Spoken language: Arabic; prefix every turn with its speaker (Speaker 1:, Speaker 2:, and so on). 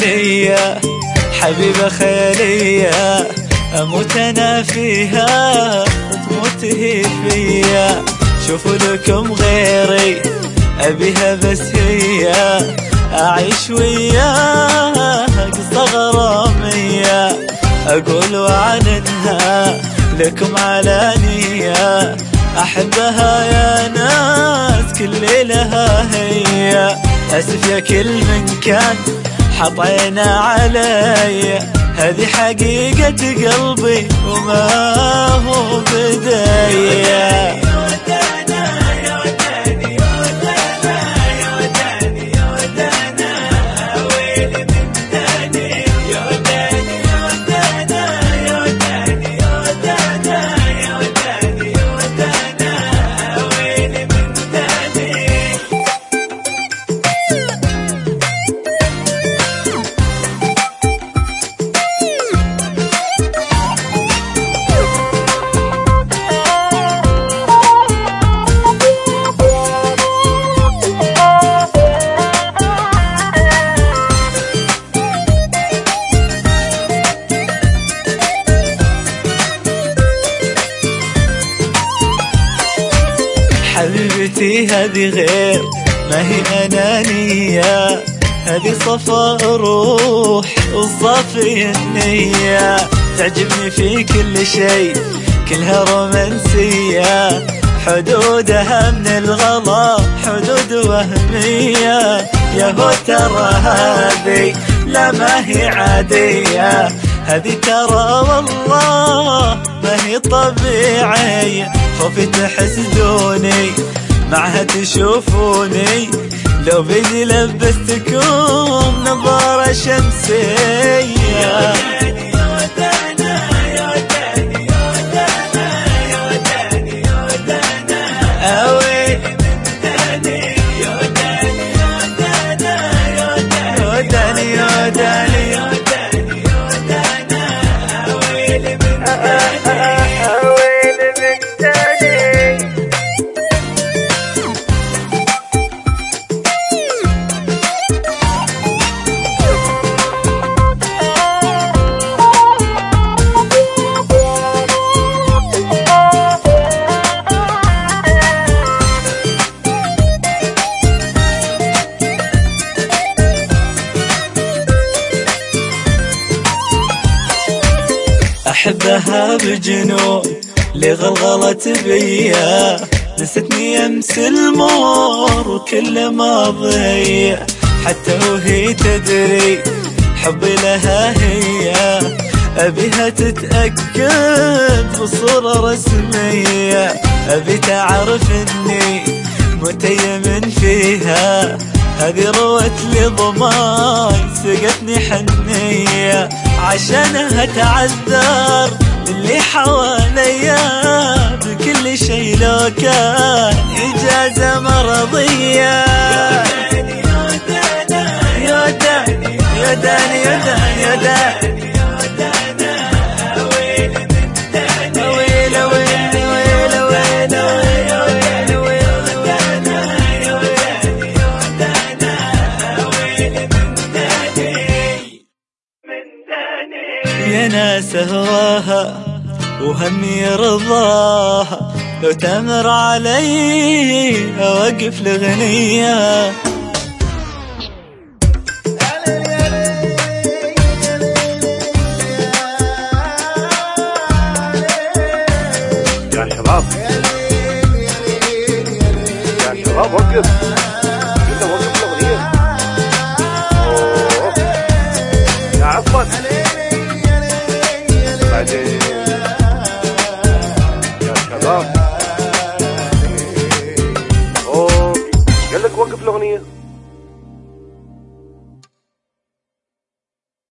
Speaker 1: ليا حبيبة خيالية، أموت أنا فيها وتموت هي فيا. شوفوا لكم غيري أبيها بس هي، أعيش وياها قصة غرامية، أقول وأعلنها لكم علانية. أحبها يا ناس كل ليلها هي، أسف يا كل من كان حط عينه علي، هذه حقيقة قلبي وما هو بداية. حبيبتي هذه غير ما هي أنانية، هذه صفاء روح وصافي النية، تعجبني في كل شيء كلها رومانسية، حدودها من الغلا حدود وهمية. يا هو ترى هذه لا ما هي عادية، هذه ترى والله ما هي طبيعية، خوفي تحسدوني معها تشوفوني، لو بيدي لبستكم نظارة شمسية. أحبها بجنون لغلغلت بيا، نستني أمس المور وكل ماضي، حتى وهي تدري حبي لها هي، أبيها تتأكد بصورة رسمية، أبي تعرف إني متيمن فيها، هذه روت لي ضماي سقتني حنية، عشانها تعذر اللي حواليا بكل شي لو كان إجازة مرضية. يا داني يا داني يا داني يا داني يا ناس هواها وهمي رضاها، لو تمر علي أوقف لغنية.
Speaker 2: يا شباب يا شباب وقف.